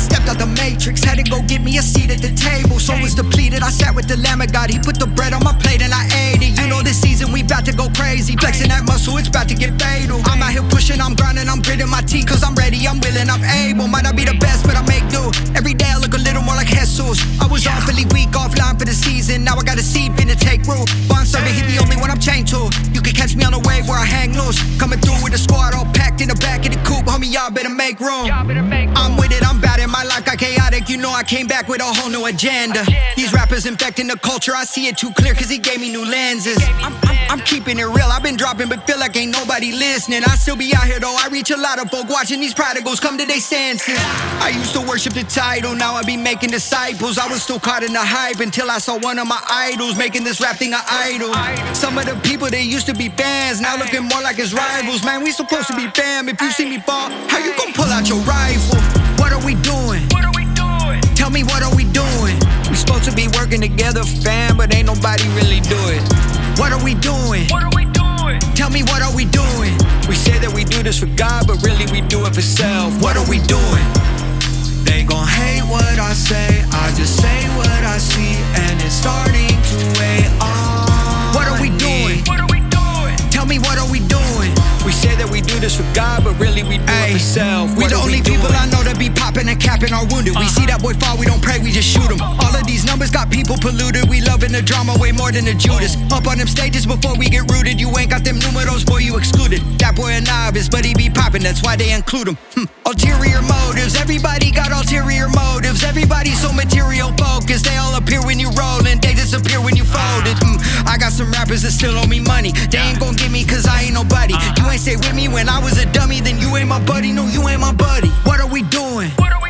stepped out the matrix, had to go get me a seat at the table. Soul was depleted, I sat with the Lamb of God. He put the bread on my plate and I ate it. You know this season we bout to go crazy, flexing that muscle, it's about to get fatal. I'm out here pushing, I'm grinding, I'm gritting my teeth, cause I'm ready, I'm willing, I'm able. Might not be the best, but I make do. Every day I look a little more like Jesus. I was awfully weak, offline for the season. Now I got a seed finna take root. Bond servant, he the only one I'm chained to. You can catch me on the wave where I hang loose. Coming through with a squad all packed in the back of the coupe. Homie, y'all better make room. I'm with it, I'm bad in my life, got chaotic. You know I came back with a whole new agenda. These rappers infecting the culture, I see it too clear cause he gave me new lenses. I'm keeping it real, I've been dropping but feel like ain't nobody listening. I still be out here though, I reach a lot of folk watching these prodigals come to their senses. I used to worship the title, now I be making disciples. I was still caught in the hype until I saw one of my idols making this rap thing an idol. Some of the people they used to be fans, now looking more like his rivals. Man, we supposed to be fam, if you see me fall, how you gon' pull out your rifle? What are we doing? Tell me what are we doing? We supposed to be working together fam, but ain't nobody really do it. What are we doing? Tell me what are we doing? We say that we do this for God, but really we do it for self. What are we doing? They gon' hate what I say, I just say what I see, and it's starting to weigh on. What are we doing? Tell me what are we doing? We say that we do this for God, but really we do it for self. We the only people I know that be popping and capping are wounded. We see that boy fall, we don't pray, we just shoot him. All of these numbers got people polluted. We loving the drama way more than the Judas. Up on them stages before we get rooted. You ain't got them numeros, boy, you excluded. That boy a novice, but he be popping, that's why they include him. Ulterior motives, everybody got ulterior motives. Everybody so material focused. They all appear when you rollin', they disappear when you folded. I got some rappers that still owe me money. They ain't gon' give me cause I ain't nobody. You ain't stay with me when I was a dummy, then you ain't my buddy. No, you ain't my buddy. What are we doing?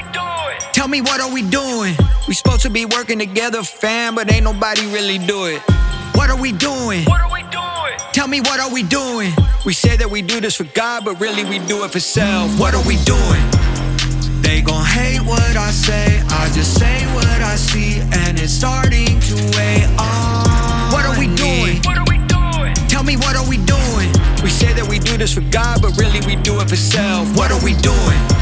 Tell me what are we doing? We supposed to be working together fam, but ain't nobody really do it. What are we doing? Tell me what are we doing? We say that we do this for God, but really we do it for self. What are we doing? They gon' hate what I say, I just say what I see, and it's starting to weigh on. What are we doing? Tell me what are we doing? We say that we do this for God, but really we do it for self. What are we doing?